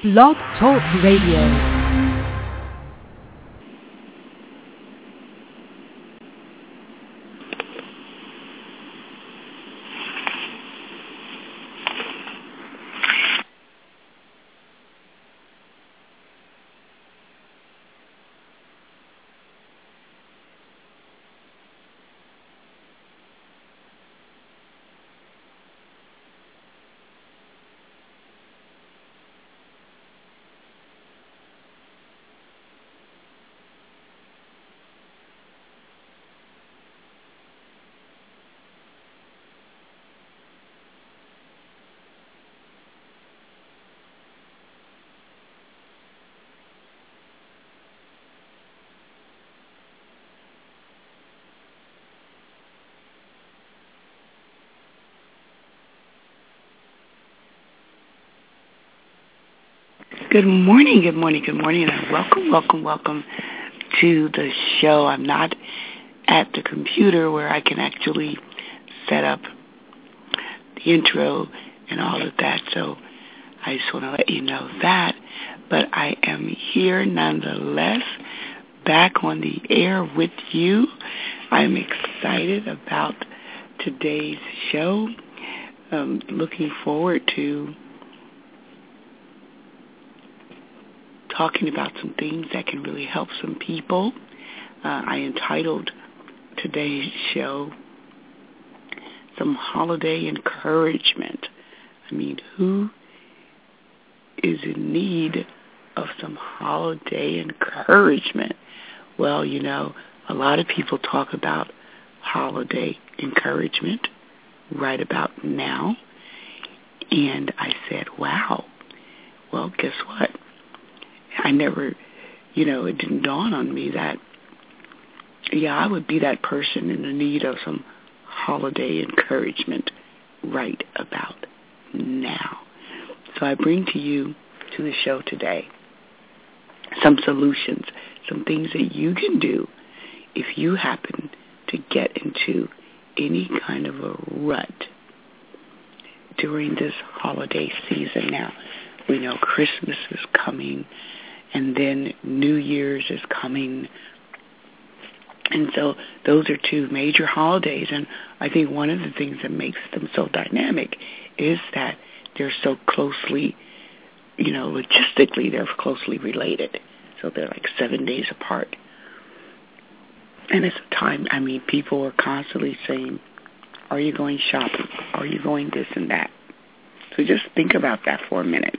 Blog Talk Radio. Good morning, and welcome to the show. I'm not at the computer where I can actually set up the intro and all of that, so I just want to let you know that. But I am here nonetheless, back on the air with you. I'm excited about today's show. Looking forward to talking about some things that can really help some people. I entitled today's show, Some Holiday Encouragement. I mean, who is in need of some holiday encouragement? Well, you know, a lot of people talk about holiday encouragement right about now. And I said, wow, well, guess what? I never, it didn't dawn on me that, I would be that person in the need of some holiday encouragement right about now. So I bring to the show today, some solutions, some things that you can do if you happen to get into any kind of a rut during this holiday season. Now, we know Christmas is coming, and then New Year's is coming. And so those are two major holidays. And I think one of the things that makes them so dynamic is that they're so closely, logistically, they're closely related. So they're like 7 days apart. And it's a time, people are constantly saying, are you going shopping? Are you going this and that? So just think about that for a minute.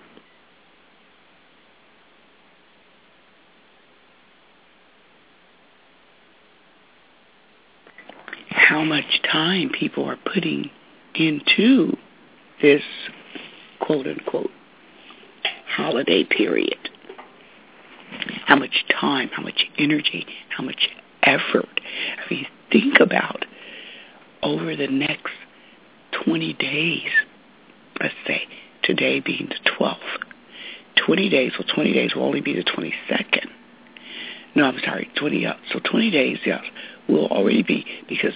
How much time people are putting into this quote-unquote holiday period. How much time, how much energy, how much effort. Think about over the next 20 days, let's say today being the 12th. 20 days will only be the 22nd. No, I'm sorry, 20 days, yes, will already be, because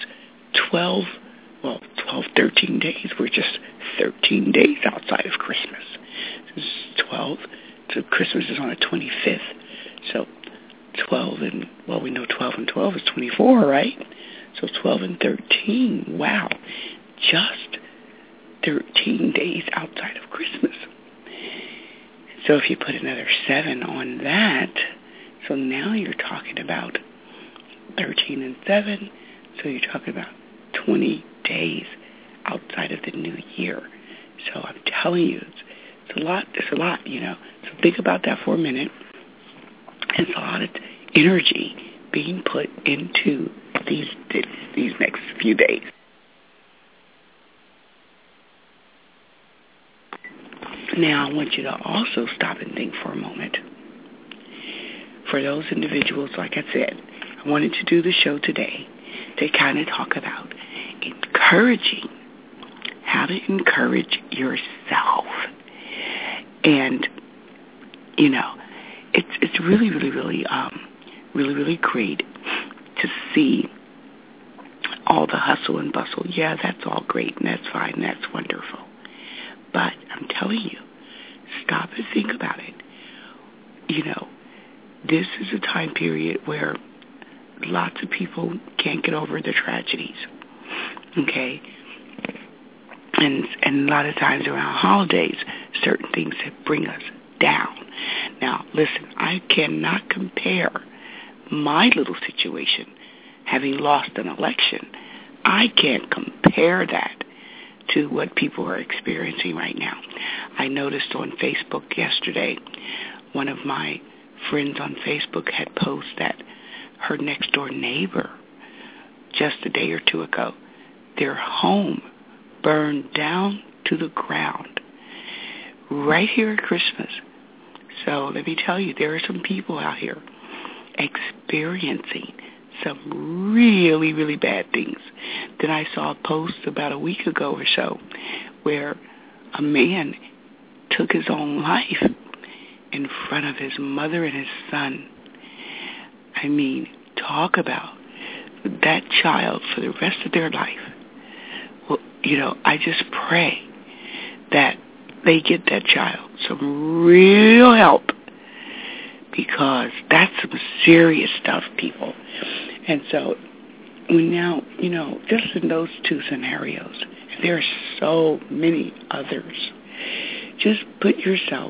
13 days, we're just 13 days outside of Christmas. This is 12, so Christmas is on the 25th. So 12 and, we know 12 and 12 is 24, right? So 12 and 13, wow, just 13 days outside of Christmas. So if you put another 7 on that, so now you're talking about 13 and 7, so you're talking about 20 days outside of the new year. So I'm telling you, it's a lot, So think about that for a minute. It's a lot of energy being put into these next few days. Now I want you to also stop and think for a moment. For those individuals, like I said, I wanted to do the show today to kind of talk about encouraging, how to encourage yourself. And, it's really, really, really, really, really great to see all the hustle and bustle. Yeah, that's all great, and that's fine, and that's wonderful. But I'm telling you, stop and think about it. this is a time period where lots of people can't get over the tragedies, okay? And a lot of times around holidays, certain things that bring us down. Now, listen, I cannot compare my little situation, having lost an election. I can't compare that to what people are experiencing right now. I noticed on Facebook yesterday, one of my friends on Facebook had posted that her next door neighbor, just a day or two ago, their home burned down to the ground right here at Christmas. So let me tell you, there are some people out here experiencing some really, really bad things. Then I saw a post about a week ago or so where a man took his own life in front of his mother and his son. I mean, talk about that child for the rest of their life. Well, I just pray that they get that child some real help, because that's some serious stuff, people. And so we now, just in those two scenarios, and there are so many others, just put yourself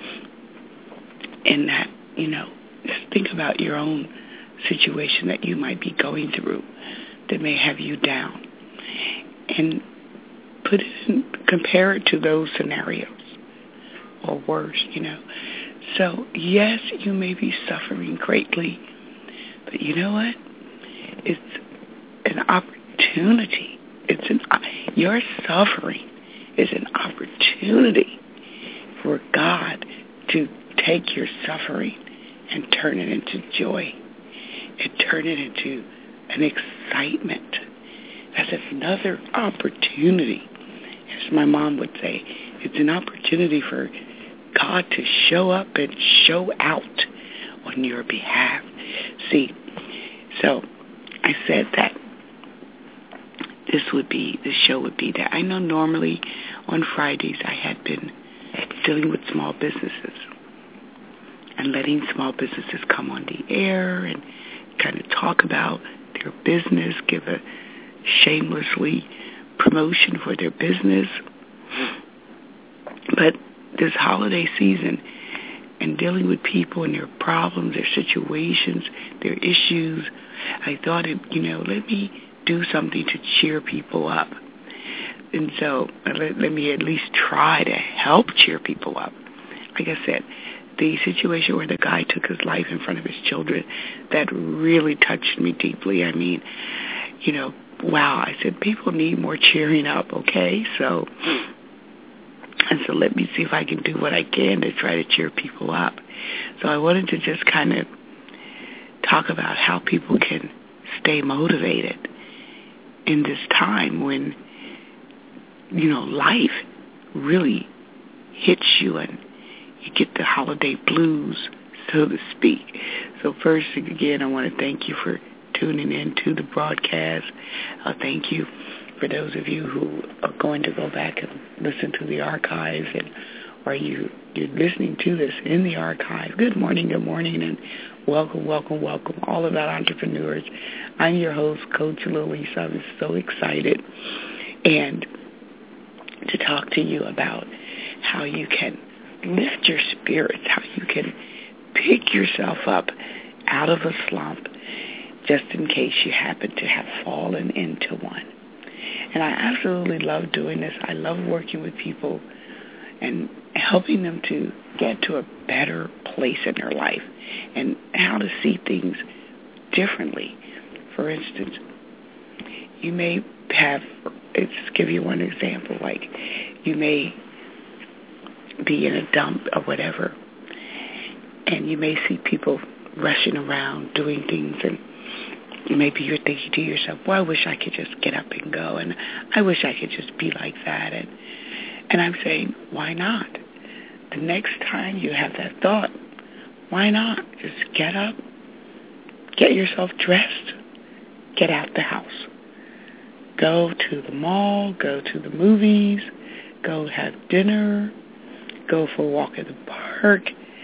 in that, just think about your own situation that you might be going through that may have you down, and compare it to those scenarios or worse, So, yes, you may be suffering greatly, but you know what? It's an opportunity. Your suffering is an opportunity for God to take your suffering and turn it into joy and turn it into an excitement. That's another opportunity. As my mom would say, it's an opportunity for God to show up and show out on your behalf. See, so I said that the show would be that. I know normally on Fridays I had been dealing with small businesses and letting small businesses come on the air and kind of talk about their business, give a shamelessly promotion for their business. But this holiday season and dealing with people and their problems, their situations, their issues, I thought, let me do something to cheer people up. And so let me at least try to help cheer people up. Like I said, the situation where the guy took his life in front of his children, that really touched me deeply. I mean, wow. I said, people need more cheering up, okay? So let me see if I can do what I can to try to cheer people up. So I wanted to just kind of talk about how people can stay motivated in this time when, life really hits you and you get the holiday blues, so to speak. So first, again, I want to thank you for tuning in to the broadcast. Thank you for those of you who are going to go back and listen to the archives, or you're listening to this in the archive. Good morning, and welcome, all about entrepreneurs. I'm your host, Coach Lily. So I'm so excited and to talk to you about how you can lift your spirits, how you can pick yourself up out of a slump, just in case you happen to have fallen into one. And I absolutely love doing this. I love working with people and helping them to get to a better place in their life and how to see things differently. For instance, you may have, let's give you one example, like you may be in a dump or whatever, and you may see people rushing around doing things, and maybe you're thinking to yourself, well, I wish I could just get up and go, and I wish I could just be like that. And I'm saying, why not? The next time you have that thought, why not? Just get up, get yourself dressed, get out the house. Go to the mall, go to the movies, go have dinner, go for a walk in the park,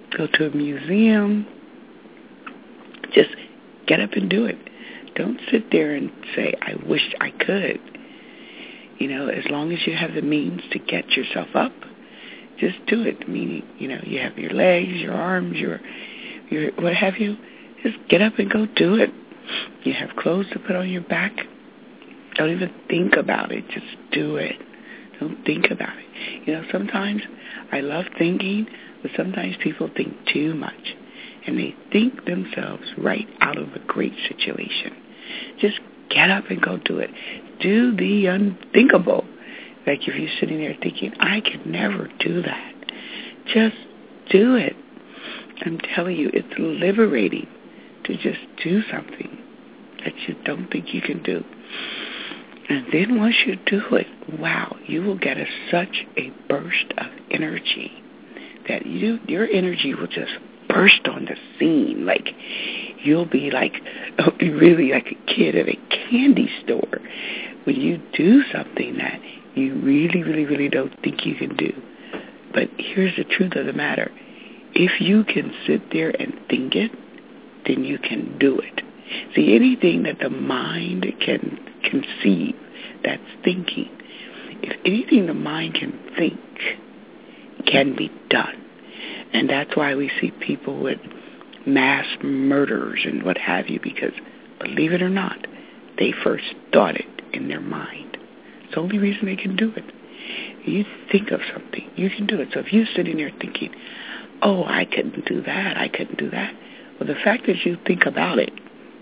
go to a museum. Just get up and do it. Don't sit there and say, I wish I could. As long as you have the means to get yourself up, just do it. Meaning, you have your legs, your arms, your what have you. Just get up and go do it. You have clothes to put on your back. Don't even think about it. Just do it. Don't think about it. Sometimes I love thinking, but sometimes people think too much. And they think themselves right out of a great situation. Just get up and go do it. Do the unthinkable. Like if you're sitting there thinking, I could never do that. Just do it. I'm telling you, it's liberating to just do something that you don't think you can do. And then once you do it, wow, you will get such a burst of energy that your energy will just burst on the scene. Like you'll be really like a kid at a candy store when you do something that you really, really, really don't think you can do. But here's the truth of the matter. If you can sit there and think it, then you can do it. See, anything that the mind can conceive, that's thinking. If anything the mind can think, can be done. And that's why we see people with mass murders and what have you, because, believe it or not, they first thought it in their mind. It's the only reason they can do it. You think of something, you can do it. So if you're sitting there thinking, oh, I couldn't do that, I couldn't do that. Well, the fact that you think about it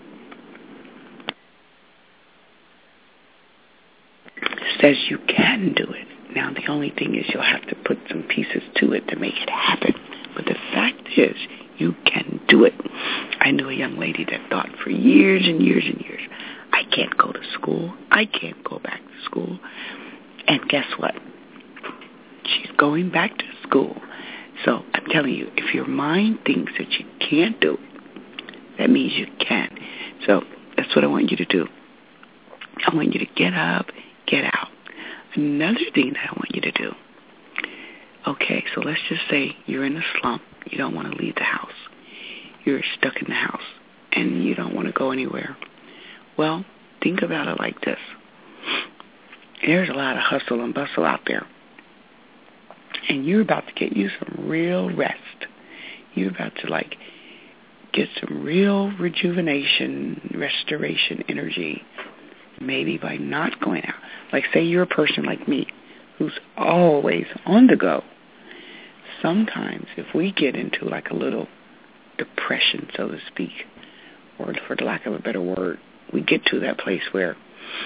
says you can do it. Now, the only thing is you'll have to put some pieces to it to make it happen. But the fact is, you can do it. I knew a young lady that thought for years and years and years, I can't go to school. I can't go back to school. And guess what? She's going back to school. So I'm telling you, if your mind thinks that you can't do it, that means you can. So that's what I want you to do. I want you to get up, get out. Another thing that I want you to do. Okay, so let's just say you're in a slump. You don't want to leave the house. You're stuck in the house, and you don't want to go anywhere. Well, think about it like this. There's a lot of hustle and bustle out there. And you're about to get you some real rest. You're about to, get some real rejuvenation, restoration energy, maybe by not going out. Like, say you're a person like me who's always on the go. Sometimes if we get into, a little depression, so to speak, or for the lack of a better word, we get to that place where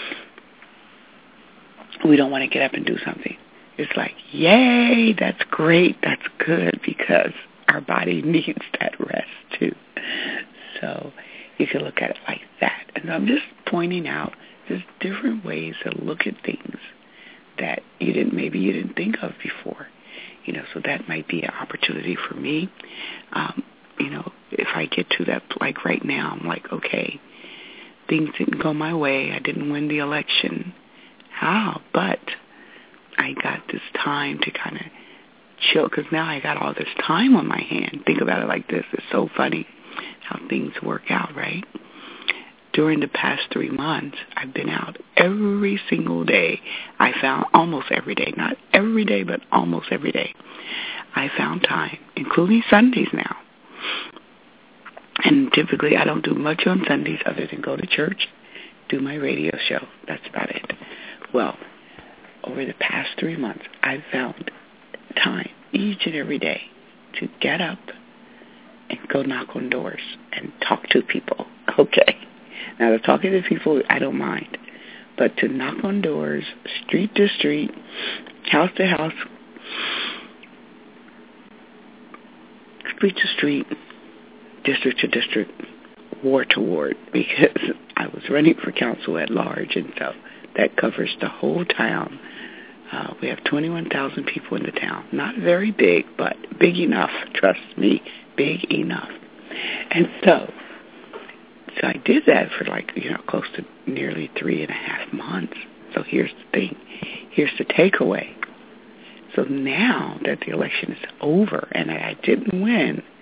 we don't want to get up and do something. It's like, yay, that's great, that's good, because our body needs that rest too. So you can look at it like that. And I'm just pointing out there's different ways to look at things that maybe you didn't think of before. So that might be an opportunity for me. If I get to that, right now, I'm like, okay, things didn't go my way. I didn't win the election. How? But I got this time to kind of chill, because now I got all this time on my hand. Think about it like this. It's so funny how things work out, right? During the past 3 months, I've been out every single day. I found almost every day. Not every day, but almost every day. I found time, including Sundays now. And typically I don't do much on Sundays other than go to church, do my radio show. That's about it. Well, over the past 3 months, I've found time each and every day to get up and go knock on doors and talk to people. Okay. Now, the talking to people, I don't mind. But to knock on doors, street to street, house to house, street to street, district to district, ward to ward, because I was running for council at large, and so that covers the whole town. We have 21,000 people in the town. Not very big, but big enough. Trust me, big enough. And so I did that for close to nearly 3.5 months. So here's the thing. Here's the takeaway. So now that the election is over and I didn't win,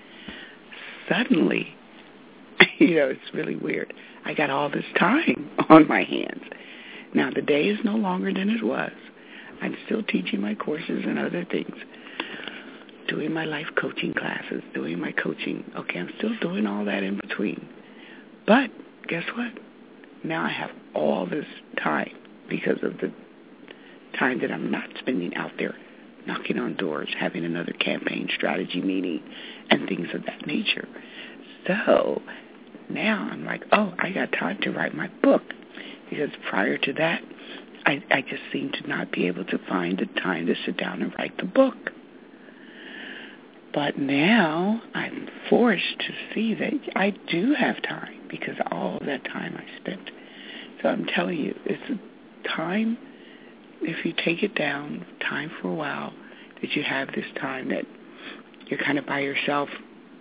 suddenly, it's really weird. I got all this time on my hands. Now, the day is no longer than it was. I'm still teaching my courses and other things, doing my life coaching classes, doing my coaching. Okay, I'm still doing all that in between. But guess what? Now I have all this time because of the time that I'm not spending out there knocking on doors, having another campaign strategy meeting, and things of that nature. So now I'm like, I got time to write my book, because prior to that, I just seemed to not be able to find the time to sit down and write the book. But now I'm forced to see that I do have time because of all of that time I spent. So I'm telling you, it's a time, if you take it down, time for a while, that you have this time that you're kind of by yourself,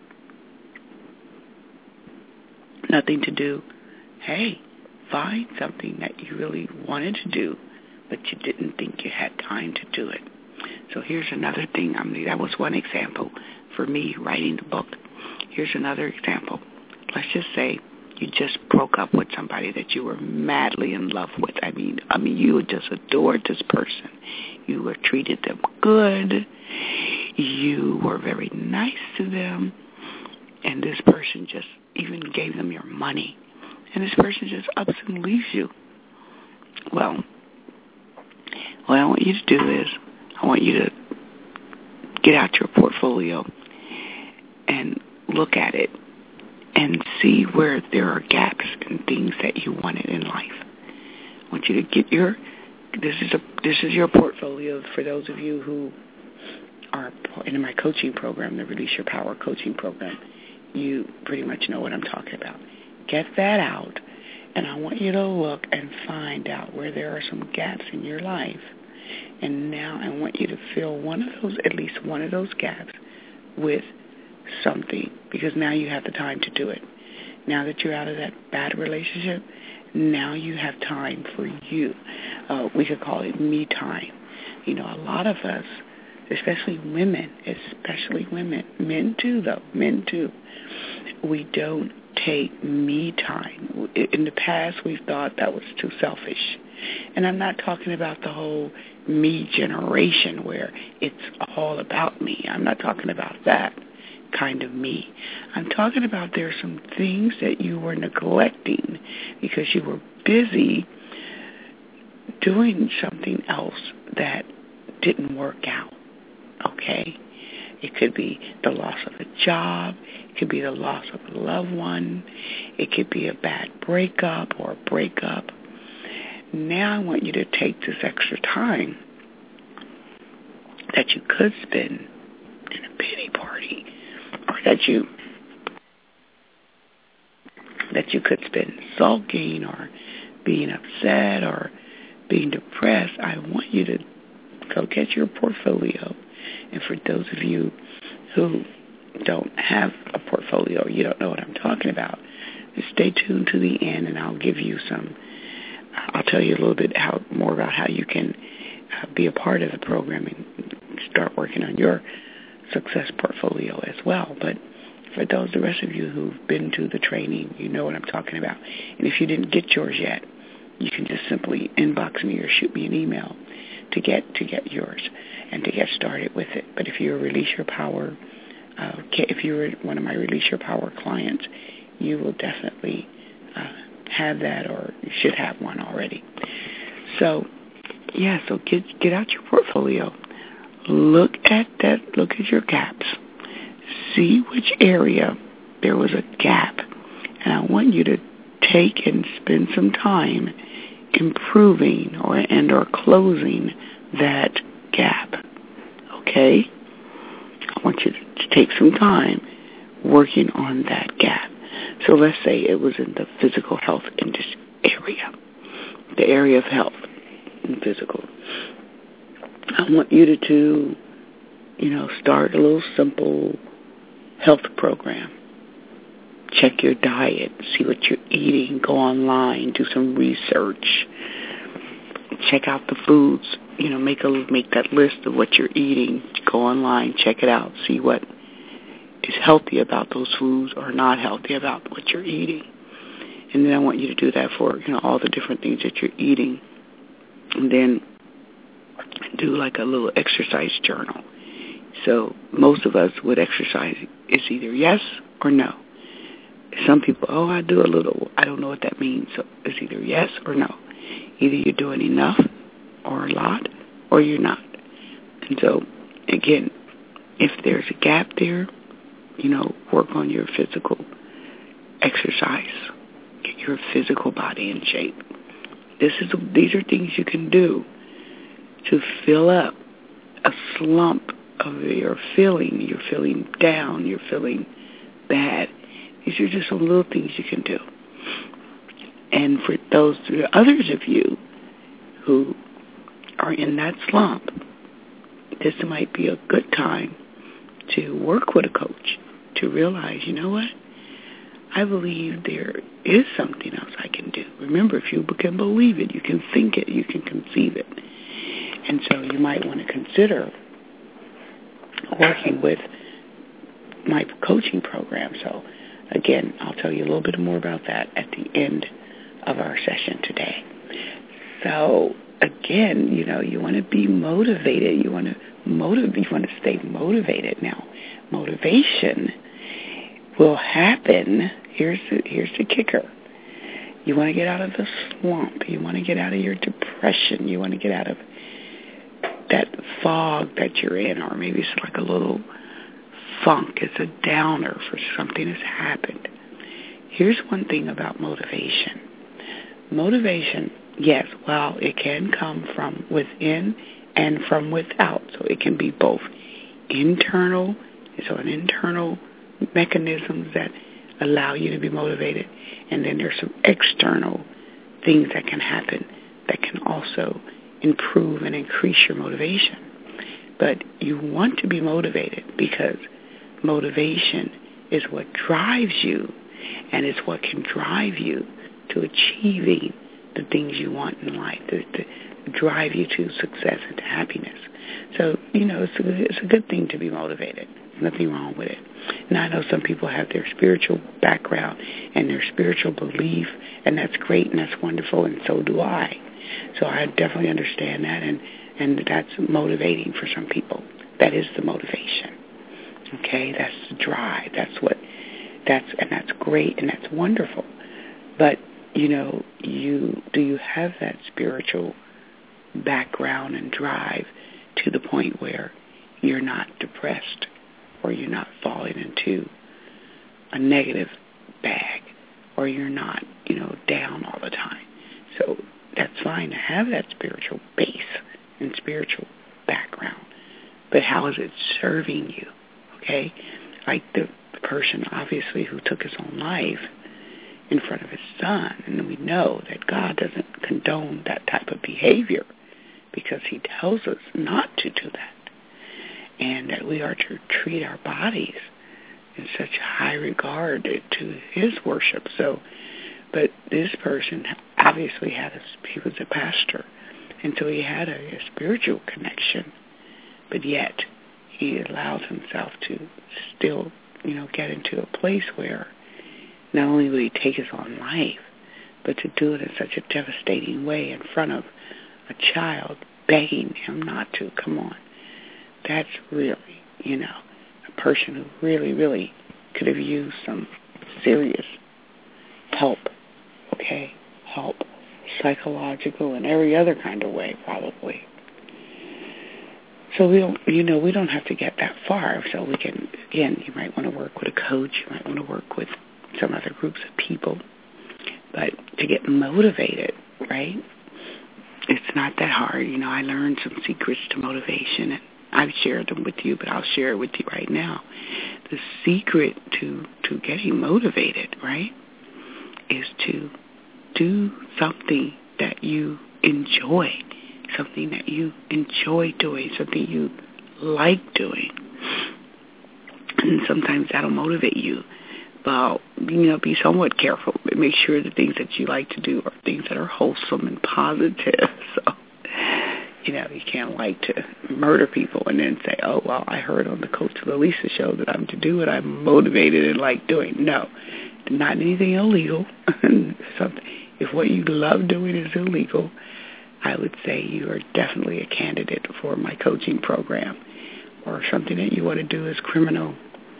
nothing to do. Hey, find something that you really wanted to do, but you didn't think you had time to do it. So here's another thing. That was one example for me writing the book. Here's another example. Let's just say you just broke up with somebody that you were madly in love with. I mean, you just adored this person. You were treated them good. You were very nice to them. And this person just even gave them your money. And this person just ups and leaves you. Well, what I want you to do is, I want you to get out your portfolio and look at it and see where there are gaps in things that you wanted in life. I want you to get this is your portfolio for those of you who are in my coaching program, the Release Your Power coaching program. You pretty much know what I'm talking about. Get that out, and I want you to look and find out where there are some gaps in your life. And now I want you to fill at least one of those gaps with something, because now you have the time to do it. Now that you're out of that bad relationship, now you have time for you. We could call it me time. A lot of us, especially women, men too, we don't take me time. In the past, we've thought that was too selfish. And I'm not talking about the whole me generation where it's all about me. I'm not talking about that kind of me. I'm talking about there are some things that you were neglecting because you were busy doing something else that didn't work out. Okay? It could be the loss of a job. It could be the loss of a loved one. It could be a bad breakup or a breakup. Now I want you to take this extra time that you could spend in a pity party, or that you could spend sulking or being upset or being depressed. I want you to go get your portfolio. And for those of you who don't have a portfolio, or you don't know what I'm talking about, just stay tuned to the end, and I'll give you I'll tell you a little bit more about how you can be a part of the program and start working on your success portfolio as well. But for the rest of you who've been to the training, you know what I'm talking about. And if you didn't get yours yet, you can just simply inbox me or shoot me an email to get yours and to get started with it. But if you're Release Your Power, if you're one of my Release Your Power clients, you will definitely have that, or you should have one already. So get out your portfolio. Look at your gaps. See which area there was a gap. And I want you to take and spend some time improving or closing that gap. Okay? I want you to take some time working on that gap. So let's say it was in the physical health area, the area of health and physical. I want you to start a little simple health program. Check your diet, see what you're eating, go online, do some research, check out the foods, make that list of what you're eating, go online, check it out, see what is healthy about those foods or not healthy about what you're eating. And then I want you to do that for, all the different things that you're eating. And then do like a little exercise journal. So most of us with exercise, it's either yes or no. Some people, I do a little. I don't know what that means. So it's either yes or no. Either you're doing enough or a lot, or you're not. And so, again, if there's a gap there, work on your physical exercise. Get your physical body in shape. These are things you can do to fill up a slump of your feeling. You're feeling down. You're feeling bad. These are just some little things you can do. And for others of you who are in that slump, this might be a good time to work with a coach to realize, you know what? I believe there is something else I can do. Remember, if you can believe it, you can think it, you can conceive it. And so you might want to consider working with my coaching program. So, again, I'll tell you a little bit more about that at the end of our session today. So, again, you want to be motivated. You want to stay motivated. Now, motivation will happen. Here's the kicker. You want to get out of the slump. You want to get out of your depression. You want to get out of that fog that you're in, or maybe it's like a little funk. It's a downer for something that's happened. Here's one thing about motivation. Motivation, yes, well, it can come from within and from without. So it can be both internal, so an internal mechanisms that allow you to be motivated, and then there's some external things that can happen that can also improve and increase your motivation. But you want to be motivated because motivation is what drives you, and it's what can drive you to achieving the things you want in life, to drive you to success and to happiness. So, it's a good thing to be motivated. There's nothing wrong with it. Now, I know some people have their spiritual background and their spiritual belief, and that's great and that's wonderful, and so do I. So I definitely understand that, and that's motivating for some people. That is the motivation. Okay, that's the drive. That's great and that's wonderful. But do you have that spiritual background and drive to the point where you're not depressed or you're not falling into a negative bag or you're not, down all the time? So that's fine to have that spiritual base and spiritual background. But how is it serving you? Okay? Like the person, obviously, who took his own life in front of his son. And we know that God doesn't condone that type of behavior because he tells us not to do that. And that we are to treat our bodies in such high regard to his worship. So, but this person obviously he was a pastor, and so he had a spiritual connection, but yet he allowed himself to still, get into a place where not only would he take his own life, but to do it in such a devastating way in front of a child begging him not to. Come on. That's really, a person who really, really could have used some serious help, okay? Help, psychological and every other kind of way, probably. So we don't have to get that far. So we can, again, you might want to work with a coach, you might want to work with some other groups of people. But to get motivated, right, it's not that hard. I learned some secrets to motivation, and I've shared them with you, but I'll share it with you right now. The secret to getting motivated, right, is to do something that you enjoy, something that you enjoy doing, something you like doing. And sometimes that'll motivate you. But, be somewhat careful. Make sure the things that you like to do are things that are wholesome and positive. So, You can't like to murder people and then say, oh, well, I heard on the Coach Lalisa show that I'm to do what I'm motivated and like doing. No, not anything illegal. If what you love doing is illegal, I would say you are definitely a candidate for my coaching program. Or something that you want to do is criminal,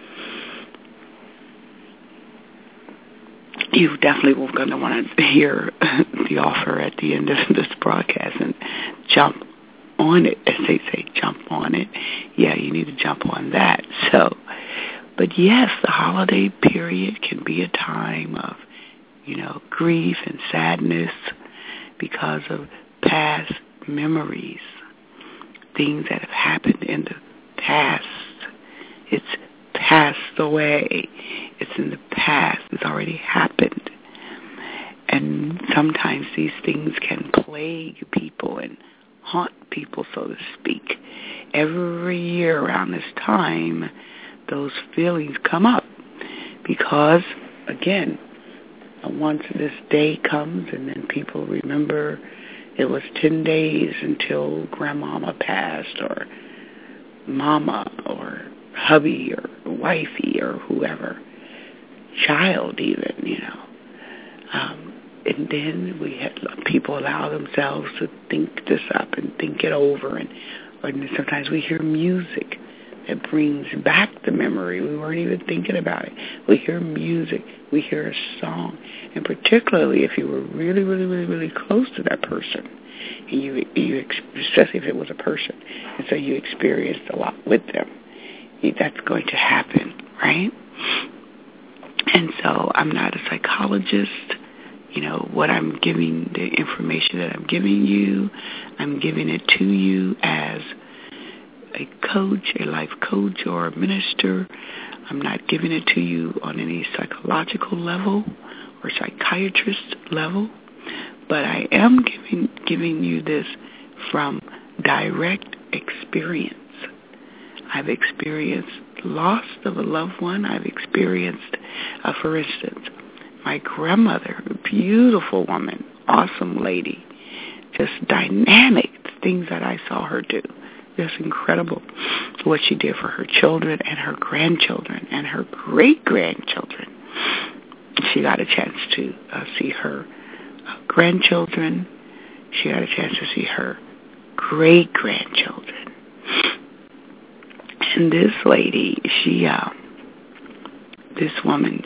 you definitely are going to want to hear the offer at the end of this broadcast and jump on it, as they say, jump on it. Yeah, you need to jump on that. But yes, the holiday period can be a time of, grief and sadness because of past memories, things that have happened in the past. It's passed away. It's in the past. It's already happened. And sometimes these things can plague people and haunt people, so to speak. Every year around this time, those feelings come up because, again, once this day comes and then people remember it was 10 days until grandmama passed, or mama, or hubby, or wifey, or whoever, child even, and then we had people allow themselves to think this up and think it over, and sometimes we hear music that brings back the memory. We weren't even thinking about it. We hear music. We hear a song. And particularly if you were really, really, really, really close to that person, and you especially if it was a person, and so you experienced a lot with them, that's going to happen, right? And so I'm not a psychologist. What I'm giving, the information that I'm giving you, I'm giving it to you as a coach, a life coach, or a minister. I'm not giving it to you on any psychological level or psychiatrist level, but I am giving you this from direct experience. I've experienced loss of a loved one. I've experienced, for instance, my grandmother, a beautiful woman, awesome lady, just dynamic, things that I saw her do. Just incredible what she did for her children and her grandchildren and her great-grandchildren. She got a chance to see her grandchildren. She got a chance to see her great-grandchildren. And this lady, this woman,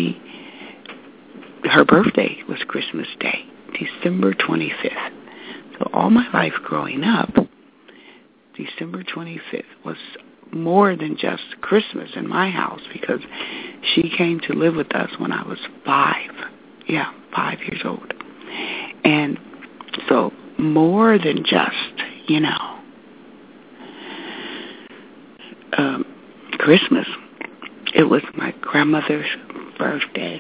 her birthday was Christmas Day, December 25th. So all my life growing up, December 25th was more than just Christmas in my house, because she came to live with us when I was 5. Yeah, 5 years old. And so more than just, Christmas. It was my grandmother's birthday.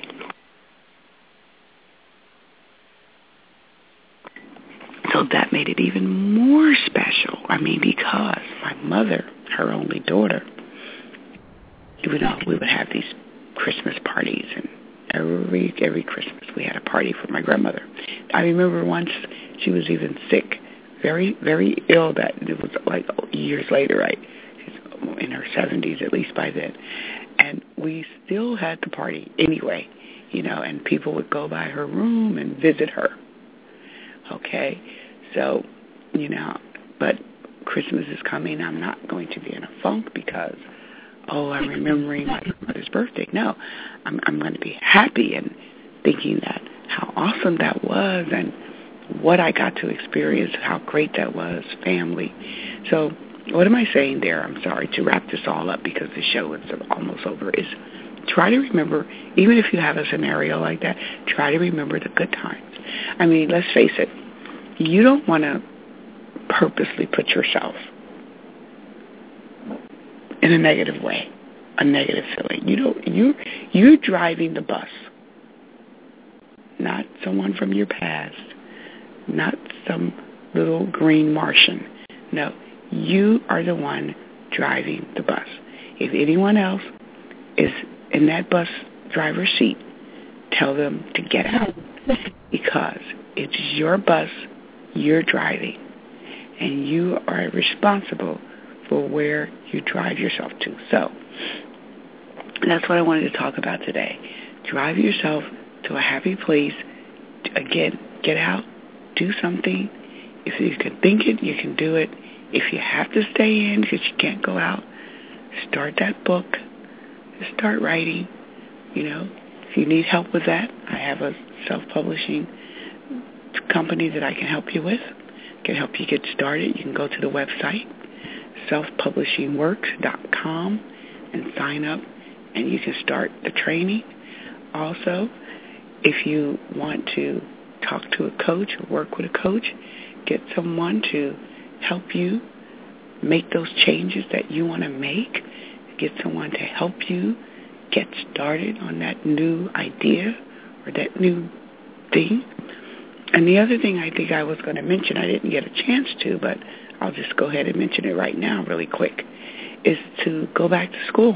So that made it even more special. Because my mother, her only daughter, we would have these Christmas parties, and every Christmas we had a party for my grandmother. I remember once she was even sick, very, very ill, that it was like years later, right? She's in her 70s at least by then. And we still had the party anyway, and people would go by her room and visit her. Okay? So, but Christmas is coming. I'm not going to be in a funk because, I'm remembering my mother's birthday. No, I'm going to be happy and thinking that how awesome that was and what I got to experience, how great that was, family. So what am I saying there? I'm sorry, to wrap this all up because the show is almost over, is try to remember, even if you have a scenario like that, try to remember the good times. Let's face it, you don't want to purposely put yourself in a negative way, a negative feeling. You're driving the bus, not someone from your past, not some little green Martian. No, you are the one driving the bus. If anyone else is in that bus driver's seat, tell them to get out, because it's your bus, you're driving. and you are responsible for where you drive yourself to. So that's what I wanted to talk about today. Drive yourself to a happy place. Again, get out, do something. If you can think it, you can do it. If you have to stay in because you can't go out, start that book. Start writing. If you need help with that, I have a self-publishing company that I can help you with. Can help you get started. You can go to the website, selfpublishingworks.com, and sign up, and you can start the training. Also, if you want to talk to a coach or work with a coach, get someone to help you make those changes that you want to make. Get someone to help you get started on that new idea or that new thing. And the other thing I think I was going to mention, I didn't get a chance to, but I'll just go ahead and mention it right now really quick, is to go back to school.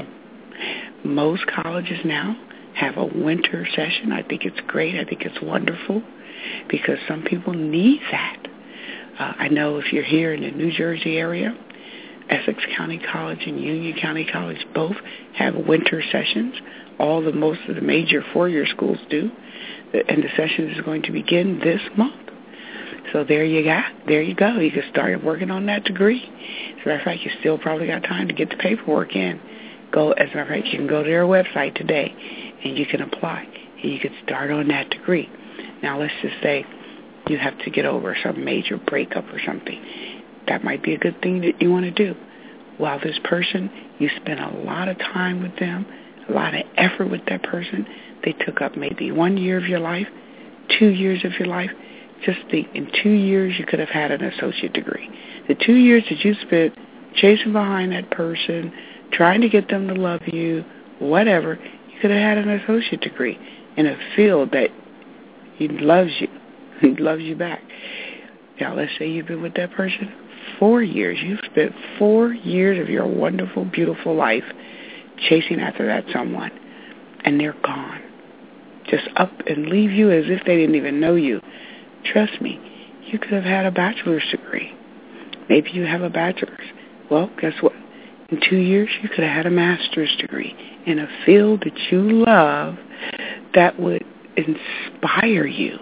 Most colleges now have a winter session. I think it's great. I think it's wonderful because some people need that. I know if you're here in the New Jersey area, Essex County College and Union County College both have winter sessions. Most of the major four-year schools do. And the session is going to begin this month. So there you go. You can start working on that degree. As a matter of fact, you still probably got time to get the paperwork in. As a matter of fact, you can go to their website today and you can apply. And you can start on that degree. Now, let's just say you have to get over some major breakup or something. That might be a good thing that you want to do. While this person, you spend a lot of time with them, a lot of effort with that person. They took up maybe 1 year of your life, 2 years of your life. Just think, in 2 years you could have had an associate degree. The 2 years that you spent chasing behind that person, trying to get them to love you, whatever, you could have had an associate degree in a field that he loves you. He loves you back. Now, let's say you've been with that person 4 years. You've spent 4 years of your wonderful, beautiful life chasing after that someone, and they're gone. Just up and leave you as if they didn't even know you. Trust me, you could have had a bachelor's degree. Maybe you have a bachelor's. Well, guess what? In 2 years, you could have had a master's degree in a field that you love that would inspire you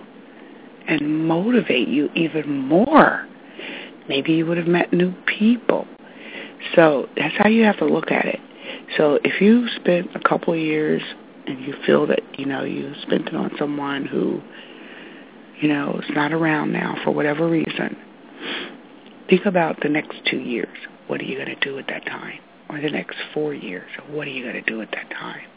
and motivate you even more. Maybe you would have met new people. So that's how you have to look at it. So if you spent a couple of years and you feel that, you spent it on someone who, is not around now for whatever reason, think about the next 2 years. What are you going to do at that time? Or the next 4 years? What are you going to do at that time?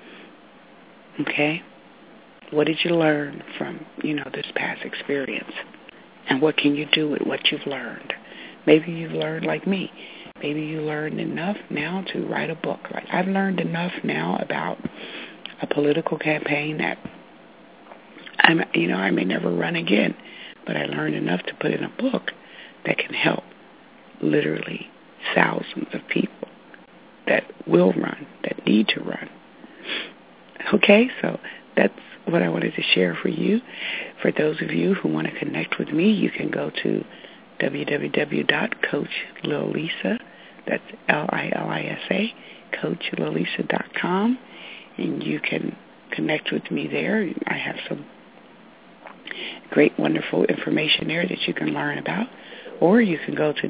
Okay? What did you learn from, this past experience? And what can you do with what you've learned? Maybe you've learned like me. Maybe you learned enough now to write a book. Like I've learned enough now about a political campaign that I may never run again, but I learned enough to put in a book that can help literally thousands of people that will run, that need to run. Okay, so that's what I wanted to share for you. For those of you who want to connect with me, you can go to www.coachlilisa, that's Lilisa, coachlilisa.com, and you can connect with me there. I have some great, wonderful information there that you can learn about. Or you can go to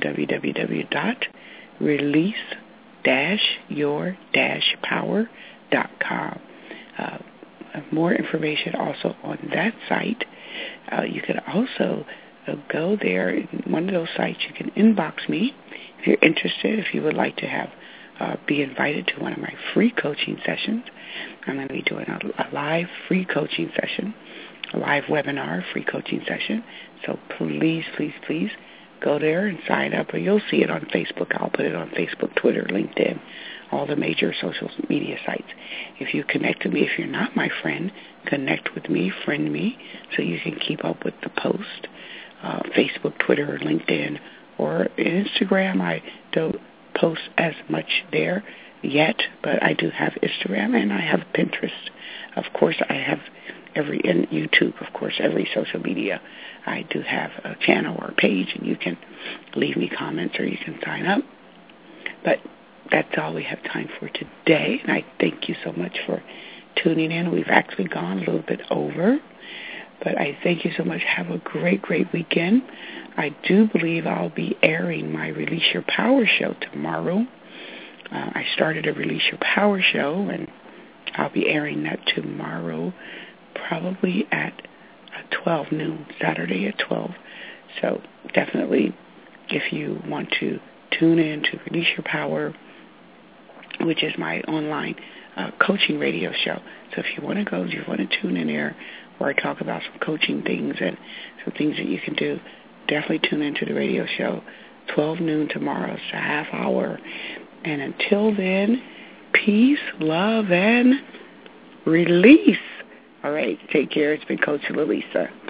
www.release-your-power.com. More information also on that site. You can also go there. In one of those sites, you can inbox me if you're interested, if you would like to have be invited to one of my free coaching sessions. I'm going to be doing a live free coaching session, a live webinar free coaching session. So please, please, please go there and sign up, or you'll see it on Facebook. I'll put it on Facebook, Twitter, LinkedIn, all the major social media sites. If you connect with me, if you're not my friend, connect with me, friend me, so you can keep up with the post. Facebook, Twitter, LinkedIn, or Instagram. I don't post as much there yet, but I do have Instagram and I have Pinterest. Of course, I have and YouTube, of course, every social media. I do have a channel or a page, and you can leave me comments or you can sign up. But that's all we have time for today, and I thank you so much for tuning in. We've actually gone a little bit over, but I thank you so much. Have a great, great weekend. I do believe I'll be airing my Release Your Power show tomorrow. I started a Release Your Power show, and I'll be airing that tomorrow, probably at 12 noon, Saturday at 12. So definitely, if you want to tune in to Release Your Power, which is my online coaching radio show. So if you want to go, if you want to tune in there, where I talk about some coaching things and some things that you can do, definitely tune into the radio show, 12 noon tomorrow. It's a half hour. And until then, peace, love, and release. All right, take care. It's been Coach Lalisa.